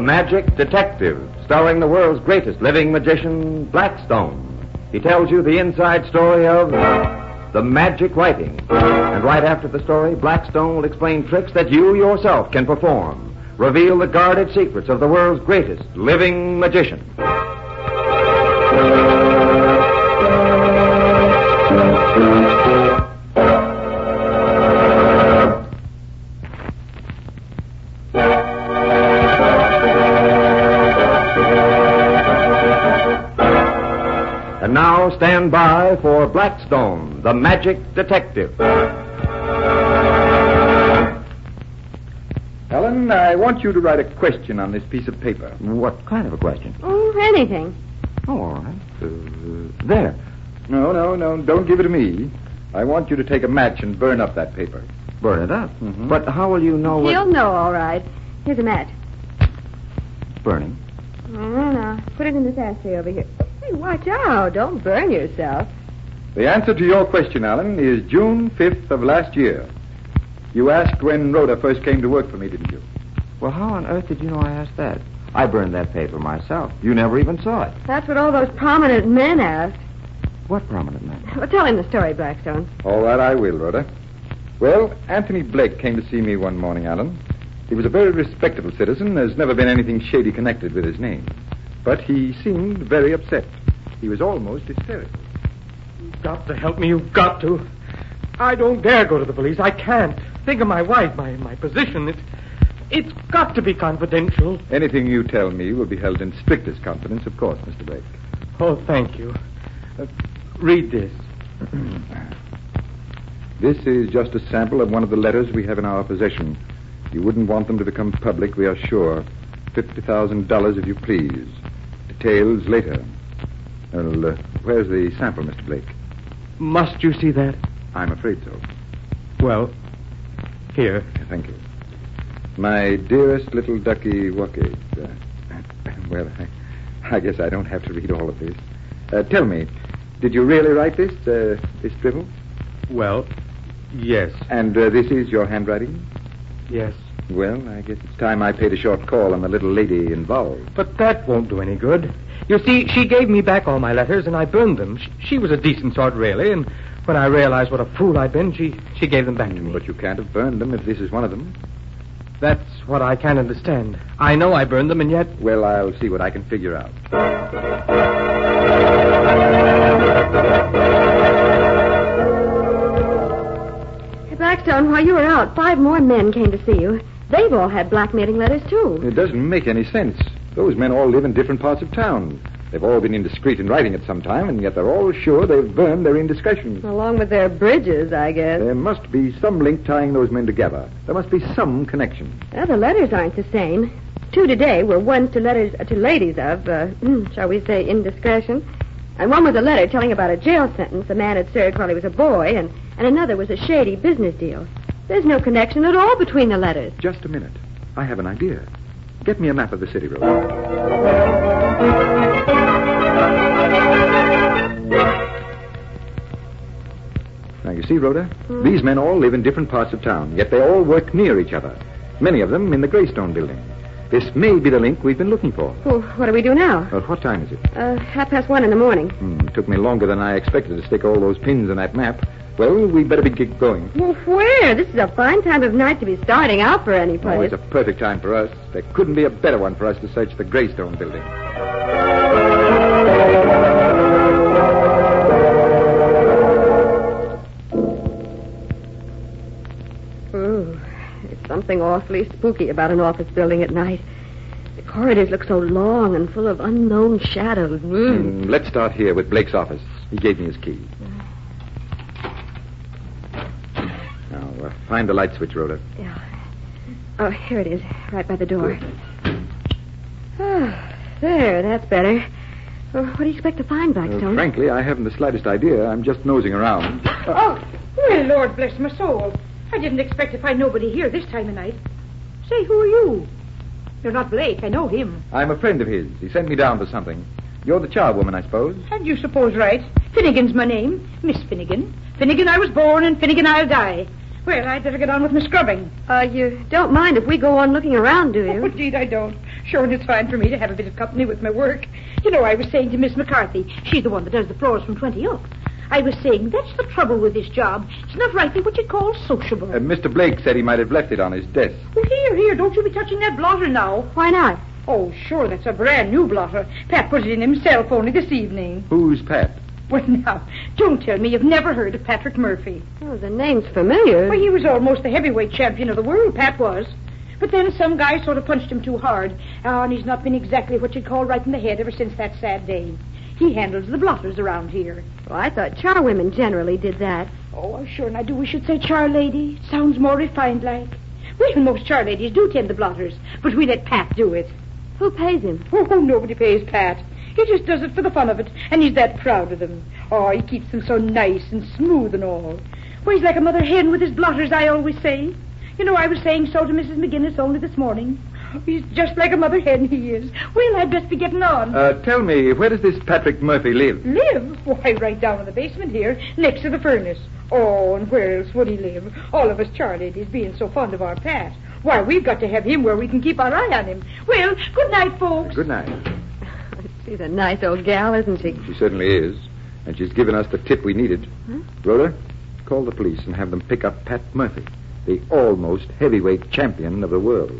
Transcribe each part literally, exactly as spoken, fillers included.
Magic Detective, starring the world's greatest living magician, Blackstone. He tells you the inside story of the magic writing. And right after the story, Blackstone will explain tricks that you yourself can perform. Reveal the guarded secrets of the world's greatest living magician. And now stand by for Blackstone, the Magic Detective. Helen, I want you to write a question on this piece of paper. What kind of a question? Oh, anything. Oh, all right. Uh, there. No, no, no, don't give it to me. I want you to take a match and burn up that paper. Burn it up? Mm-hmm. But how will you know He'll what... know, all right. Here's a match. Burning. No, no. Put it in this ashtray over here. Hey, watch out. Don't burn yourself. The answer to your question, Alan, is June fifth of last year. You asked when Rhoda first came to work for me, didn't you? Well, how on earth did you know I asked that? I burned that paper myself. You never even saw it. That's what all those prominent men asked. What prominent man? Well, tell him the story, Blackstone. All right, I will, Rhoda. Well, Anthony Blake came to see me one morning, Alan. He was a very respectable citizen. There's never been anything shady connected with his name. But he seemed very upset. He was almost hysterical. You've got to help me. You've got to. I don't dare go to the police. I can't. Think of my wife, my, my position. It's, it's got to be confidential. Anything you tell me will be held in strictest confidence, of course, Mister Blake. Oh, thank you. Uh, read this. This is just a sample of one of the letters we have in our possession. You wouldn't want them to become public, we are sure. Fifty thousand dollars, if you please. Details later. Well, uh, where's the sample, Mister Blake? Must you see that? I'm afraid so. Well, here. Thank you. My dearest little ducky Wucky. Uh, well, I, I guess I don't have to read all of this. Uh, tell me, did you really write this, uh, this dribble? Well, yes. And uh, this is your handwriting? Yes. Well, I guess it's time I paid a short call on the little lady involved. But that won't do any good. You see, she gave me back all my letters, and I burned them. She, she was a decent sort, really, and when I realized what a fool I'd been, she, she gave them back to me. But you can't have burned them if this is one of them. That's what I can't understand. I know I burned them, and yet... Well, I'll see what I can figure out. Hey, Blackstone, while you were out, five more men came to see you. They've all had blackmailing letters, too. It doesn't make any sense. Those men all live in different parts of town. They've all been indiscreet in writing at some time, and yet they're all sure they've burned their indiscretions. Along with their bridges, I guess. There must be some link tying those men together. There must be some connection. Well, the letters aren't the same. Two today were ones to letters uh, to ladies of, uh, shall we say, indiscretion. And one was a letter telling about a jail sentence a man had served while he was a boy, and, and another was a shady business deal. There's no connection at all between the letters. Just a minute. I have an idea. Get me a map of the city, Rhoda. Now, you see, Rhoda, Hmm. these men all live in different parts of town, yet they all work near each other. Many of them in the Greystone building. This may be the link we've been looking for. Well, what do we do now? Well, what time is it? Uh, half past one in the morning. Hmm, it took me longer than I expected to stick all those pins in that map. Well, we'd better be get going. Well, where? This is a fine time of night to be starting out for any place. Oh, it's a perfect time for us. There couldn't be a better one for us to search the Greystone building. Ooh, there's something awfully spooky about an office building at night. The corridors look so long and full of unknown shadows. Mm. Hmm, let's start here with Blake's office. He gave me his key. Now, uh, find the light switch, Rhoda. Yeah. Oh, here it is, right by the door. Oh, there, that's better. Well, what do you expect to find, Blackstone? Uh, frankly, I haven't the slightest idea. I'm just nosing around. Oh, well, Lord bless my soul. I didn't expect to find nobody here this time of night. Say, who are you? You're not Blake. I know him. I'm a friend of his. He sent me down for something. You're the charwoman, I suppose? And you suppose right. Finnegan's my name. Miss Finnegan. Finnegan I was born, and Finnegan I'll die. Well, I'd better get on with my scrubbing. Uh, you don't mind if we go on looking around, do you? Oh, indeed I don't. sure, and it's fine for me to have a bit of company with my work. You know, I was saying to Miss McCarthy, she's the one that does the floors from twenty up. I was saying, that's the trouble with this job. It's not rightly what you call sociable. Uh, Mister Blake said he might have left it on his desk. Oh, here, here, don't you be touching that blotter now. Why not? Oh, sure, that's a brand new blotter. Pat put it in himself only this evening. Who's Pat? Well, now, don't tell me you've never heard of Patrick Murphy. Oh, the name's familiar. Well, he was almost the heavyweight champion of the world, Pat was. But then some guy sort of punched him too hard. Oh, and he's not been exactly what you'd call right in the head ever since that sad day. He handles the blotters around here. Oh, I thought charwomen generally did that. Oh, sure, and I do wish you'd say char lady. It sounds more refined like. Well, most char ladies do tend the blotters, but we let Pat do it. Who pays him? Oh, nobody pays Pat. He just does it for the fun of it, and he's that proud of them. Oh, he keeps them so nice and smooth and all. Well, he's like a mother hen with his blotters, I always say. You know, I was saying so to Missus McGinnis only this morning. He's just like a mother hen, he is. Well, I'd best be getting on. Uh, tell me, where does this Patrick Murphy live? Live? Why, right down in the basement here, next to the furnace. Oh, and where else would he live? All of us char ladies being so fond of our Pat. Why, we've got to have him where we can keep our eye on him. Well, good night, folks. Good night. She's a nice old gal, isn't she? She certainly is. And she's given us the tip we needed. Huh? Rhoda, call the police and have them pick up Pat Murphy, the almost heavyweight champion of the world.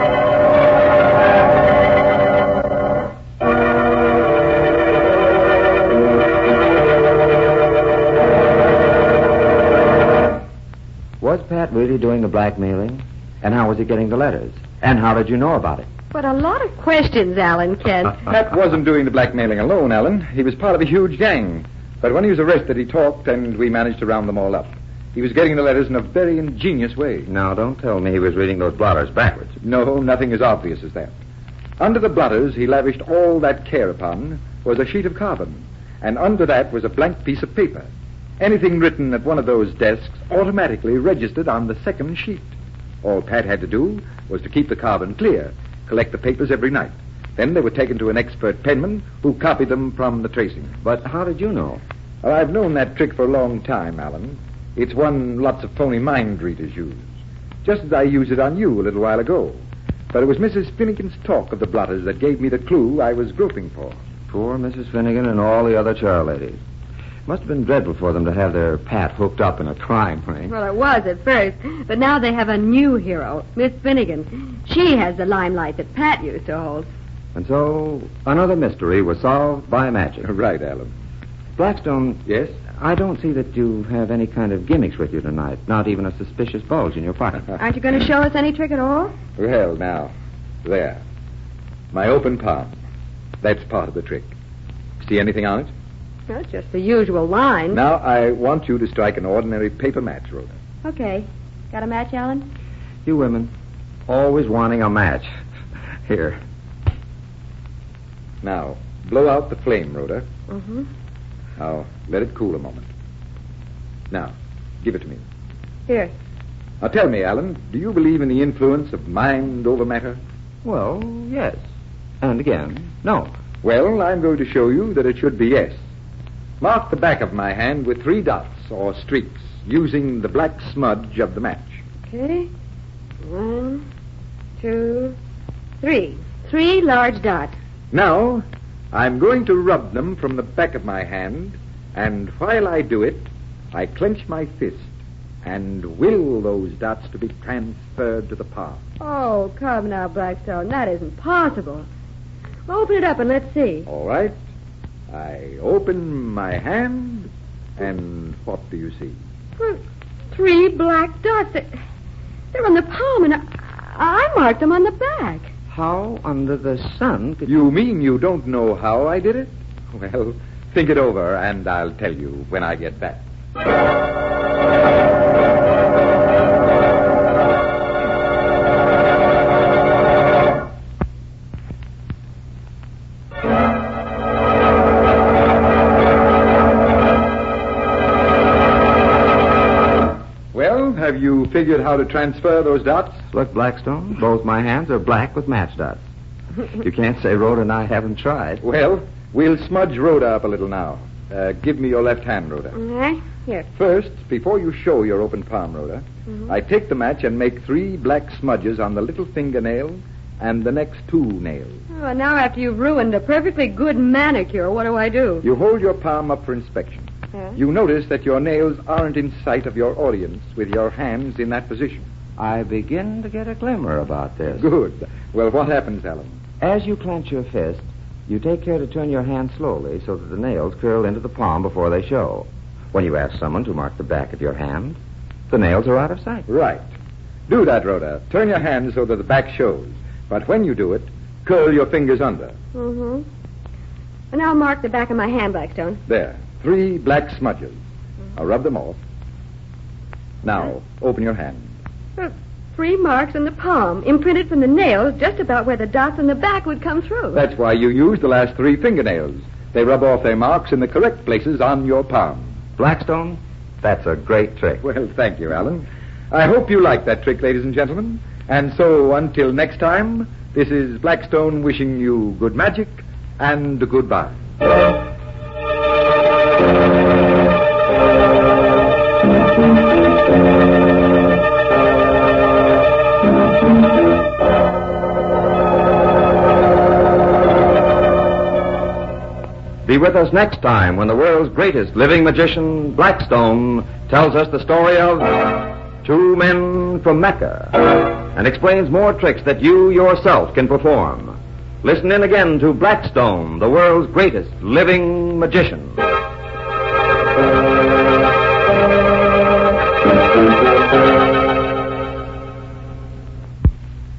Was Pat really doing the blackmailing? And how was he getting the letters? And how did you know about it? But a lot of questions, Alan Kent. Pat wasn't doing the blackmailing alone, Alan. He was part of a huge gang. But when he was arrested, he talked, and we managed to round them all up. He was getting the letters in a very ingenious way. Now, don't tell me he was reading those blotters backwards. No, nothing as obvious as that. Under the blotters he lavished all that care upon was a sheet of carbon, and under that was a blank piece of paper. Anything written at one of those desks automatically registered on the second sheet. All Pat had to do was to keep the carbon clear, collect the papers every night. Then they were taken to an expert penman who copied them from the tracing. But how did you know? Well, I've known that trick for a long time, Alan. It's one lots of phony mind readers use. Just as I used it on you a little while ago. But it was Missus Finnegan's talk of the blotters that gave me the clue I was groping for. Poor Missus Finnegan and all the other char ladies. Must have been dreadful for them to have their Pat hooked up in a crime ring. Well, it was at first, but now they have a new hero, Miss Finnegan. She has the limelight that Pat used to hold. And so, another mystery was solved by magic. Right, Alan. Blackstone, Yes? I don't see that you have any kind of gimmicks with you tonight. Not even a suspicious bulge in your pocket. Aren't you going to show us any trick at all? Well, now, there. My open palm. That's part of the trick. See anything on it? Well, it's just the usual line. Now, I want you to strike an ordinary paper match, Rhoda. Okay. Got a match, Alan? You women, always wanting a match. Here. Now, blow out the flame, Rhoda. Mm-hmm. Now, let it cool a moment. Now, give it to me. Here. Now, tell me, Alan, do you believe in the influence of mind over matter? Well, yes. And again, no. Well, I'm going to show you that it should be yes. Mark the back of my hand with three dots or streaks using the black smudge of the match. Okay. One, two, three. Three large dots. Now, I'm going to rub them from the back of my hand, and while I do it, I clench my fist and will those dots to be transferred to the palm. Oh, come now, Blackstone. That isn't possible. Well, open it up and let's see. All right. I open my hand, and what do you see? Well, three black dots. They're on the palm, and I, I marked them on the back. How under the sun could You mean you don't know how I did it? Well, think it over, and I'll tell you when I get back. Well, have you figured how to transfer those dots? Look, Blackstone, both my hands are black with match dots. You can't say Rhoda and I haven't tried. Well, we'll smudge Rhoda up a little now. Uh, give me your left hand, Rhoda. All right. Here. First, before you show your open palm, Rhoda, Mhm. I take the match and make three black smudges on the little fingernail and the next two nails. Oh, and now after you've ruined a perfectly good manicure, what do I do? You hold your palm up for inspection. Huh? You notice that your nails aren't in sight of your audience with your hands in that position. I begin to get a glimmer about this. Good. Well, what happens, Alan? As you clench your fist, you take care to turn your hand slowly so that the nails curl into the palm before they show. When you ask someone to mark the back of your hand, the nails are out of sight. Right. Do that, Rhoda. Turn your hand so that the back shows. But when you do it, curl your fingers under. Mm-hmm. And now mark the back of my hand, Blackstone. There. Three black smudges. Now rub them off. Now, open your hand. Uh, three marks in the palm, imprinted from the nails just about where the dots on the back would come through. That's why you use the last three fingernails. They rub off their marks in the correct places on your palm. Blackstone, that's a great trick. Well, thank you, Alan. I hope you like that trick, ladies and gentlemen. And so, until next time, this is Blackstone wishing you good magic and goodbye. Be with us next time when the world's greatest living magician, Blackstone, tells us the story of two men from Mecca and explains more tricks that you yourself can perform. Listen in again to Blackstone, the world's greatest living magician.